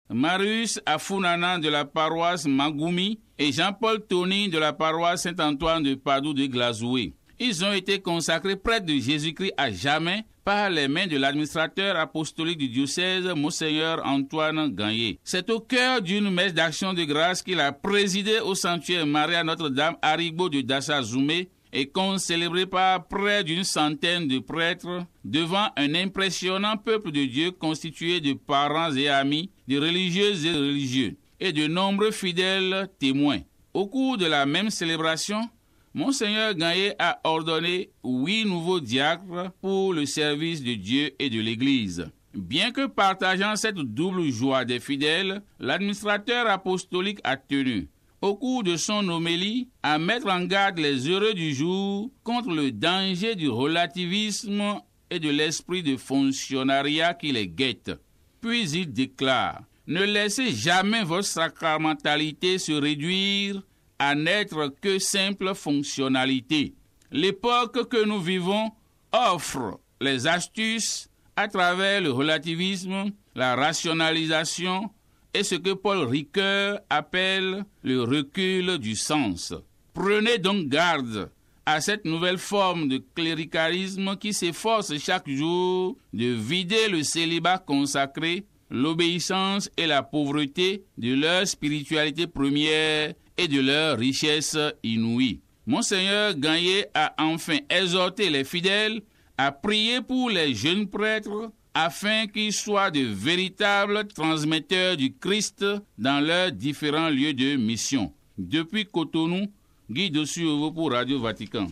Marius Afunana de la paroisse Magoumi et Jean-Paul Tony de la paroisse Saint-Antoine de Padoue de Glazoué. Ils ont été consacrés prêtre de Jésus-Christ à jamais par les mains de l'administrateur apostolique du diocèse, Monseigneur Antoine Gagné. C'est au cœur d'une messe d'action de grâce qu'il a présidé au sanctuaire Maria Notre-Dame Aribo de Dassa-Zoumé et concélébré par près d'une centaine de prêtres devant un impressionnant peuple de Dieu constitué de parents et amis, de religieuses et religieux et de nombreux fidèles témoins. Au cours de la même célébration, Monseigneur Gagné a ordonné 8 nouveaux diacres pour le service de Dieu et de l'Église. Bien que partageant cette double joie des fidèles, l'administrateur apostolique a tenu, au cours de son homélie, à mettre en garde les heureux du jour contre le danger du relativisme et de l'esprit de fonctionnariat qui les guette. Puis il déclare: « Ne laissez jamais votre sacramentalité se réduire à n'être que simple fonctionnalité. L'époque que nous vivons offre les astuces à travers le relativisme, la rationalisation et ce que Paul Ricoeur appelle le recul du sens. Prenez donc garde à cette nouvelle forme de cléricalisme qui s'efforce chaque jour de vider le célibat consacré, l'obéissance et la pauvreté de leur spiritualité première et de leur richesse inouïe. Monseigneur Gagné a enfin exhorté les fidèles à prier pour les jeunes prêtres afin qu'ils soient de véritables transmetteurs du Christ dans leurs différents lieux de mission. Depuis Cotonou, Guy Dossuevo pour Radio Vatican.